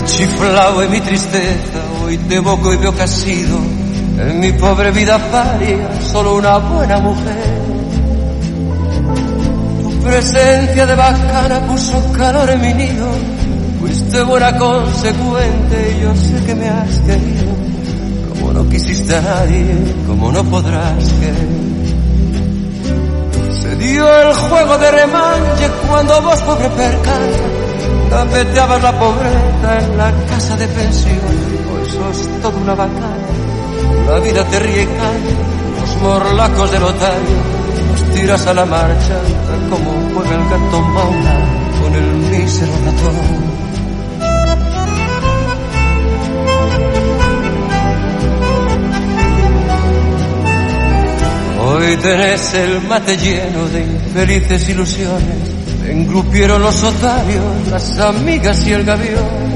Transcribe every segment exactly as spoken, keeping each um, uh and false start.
chiflao en mi tristeza, hoy te evoco y veo que has sido en mi pobre vida paria solo una buena mujer. Tu presencia de bacana puso calor en mi nido, fuiste buena consecuente y yo sé que me has querido, como no quisiste a nadie, como no podrás querer. Se dio el juego de remanche cuando vos, pobre percanta, gambeteabas la pobreza en la casa de pensión. Hoy sos toda una bacana, la vida te ríe y canta, los morlacos del otario los tiras a la marcha, tal como juega el gato maula con el mísero ratón. Hoy tenés el mate lleno de infelices ilusiones, engrupieron los otarios, las amigas y el gavión.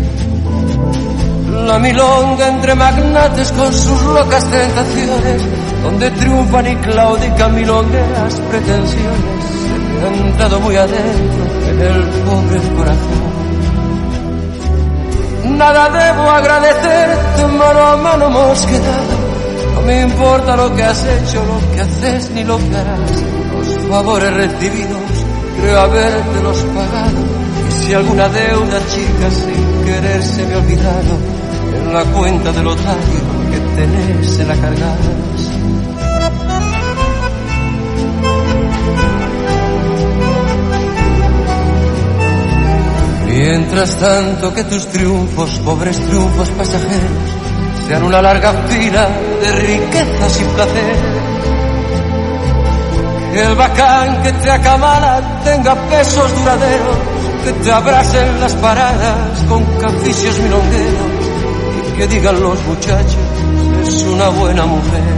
La milonga entre magnates con sus locas tentaciones, donde triunfan y claudican milongueras pretensiones, se me han entrado muy adentro en el pobre corazón. Nada debo agradecerte, mano a mano hemos quedado. No me importa lo que has hecho, lo que haces ni lo que harás. Los favores recibidos creo habértelos pagado. Y si alguna deuda chica sin querer se me ha olvidado, en la cuenta del otario que tenés se la cargas. Mientras tanto que tus triunfos, pobres triunfos pasajeros, sean una larga fila de riquezas y placer. Que el bacán que te acamala tenga pesos duraderos, que te abracen las paradas con caficios milongueros, y que digan los muchachos, es una buena mujer.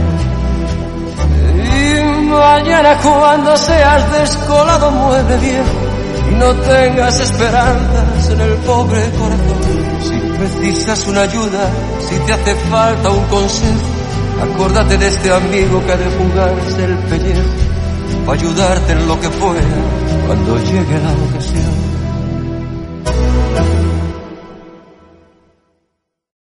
Y mañana cuando seas descolado mueble viejo y no tengas esperanzas en el pobre corazón, si precisas una ayuda, si te hace falta un consejo, acórdate de este amigo que ha de jugarse el pellejo para ayudarte en lo que pueda cuando llegue la ocasión.